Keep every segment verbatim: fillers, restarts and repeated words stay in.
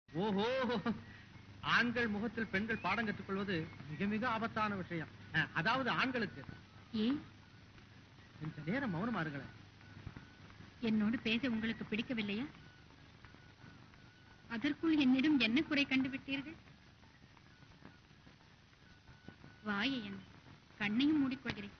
ஓஹோ, ஆண்கள் முகத்தில் பெண்கள் பாடம் கற்றுக்கொள்வது மிக மிக ஆபத்தான விஷயம். அதாவது ஆண்களுக்கு. ஏன் கொஞ்ச நேரம் மௌனமா இருங்களேன். என்னோடு பேச உங்களுக்கு பிடிக்கவில்லையா? அதற்குள் என்னிடம் என்ன குறை கண்டுவிட்டீர்கள்? வாயை என்ன, கண்ணையும் மூடிக்கொள்கிறேன்.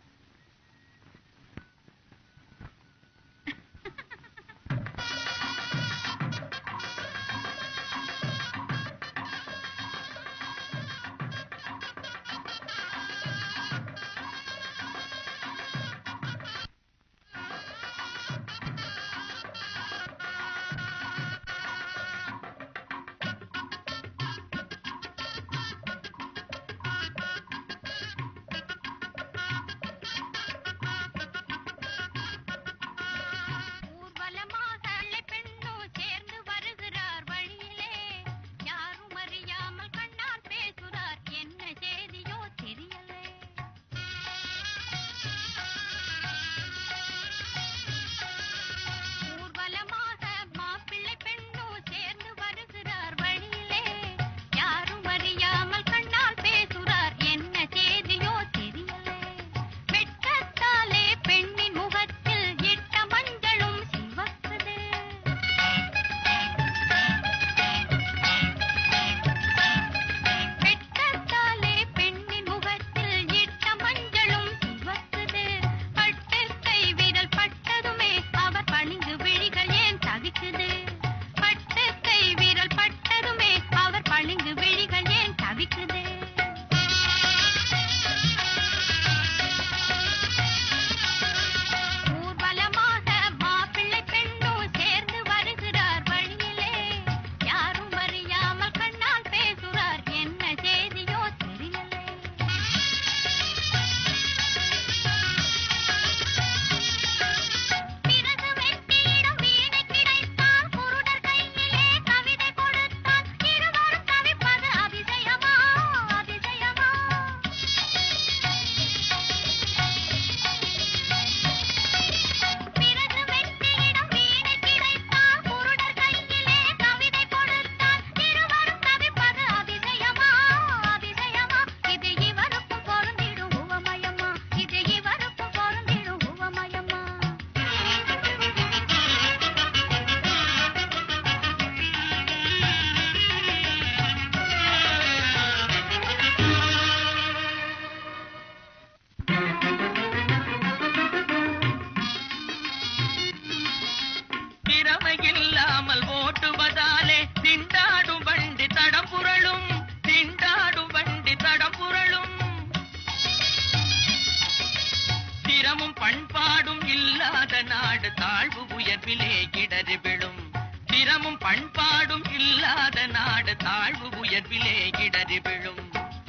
பண்பாடும் இல்லாத நாடு தாழ்வு உயர்விலே இடறி விழும். திறமும் பண்பாடும் இல்லாத நாடு தாழ்வு உயர்விலே இடறி விழும்.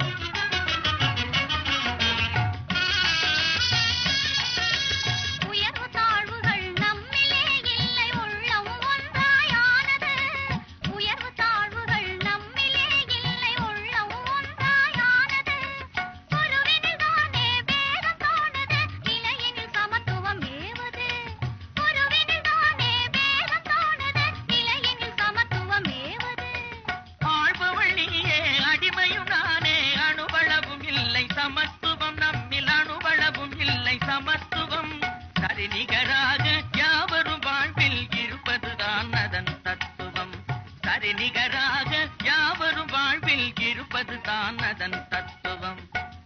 சமத்துவம் நம்மில் அணுவளவும் இல்லை சமத்துவம். சரிநிகராக யாவரும் வாழ்வில் இருப்பதுதான் அதன் தத்துவம். சரிநிகராக யாவரும் வாழ்வில் இருப்பதுதான் அதன் தத்துவம்.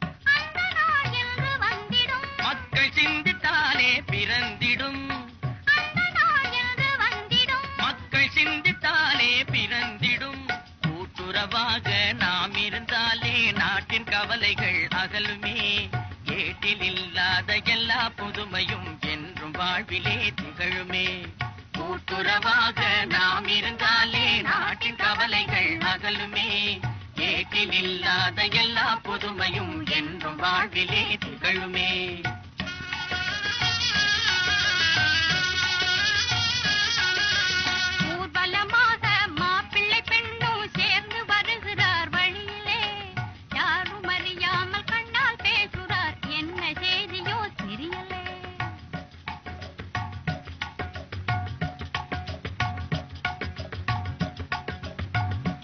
மக்கள் சிந்தித்தாலே பிறந்திடும். மக்கள் சிந்தித்தாலே பிறந்திடும். கூட்டுறவாக நாம் இருந்தாலே நாட்டின் கவலைகள் அகலுமே. ஏட்டில் இல்லாத எல்லா புதுமையும் என்றும் வாழ்விலே திகழுமே. கூட்டுறவாக நாம் இருந்தாலே நாட்டின் கவலைகள் அகலுமே. ஏட்டில் இல்லாத எல்லா புதுமையும் என்றும் வாழ்விலே திகழுமே.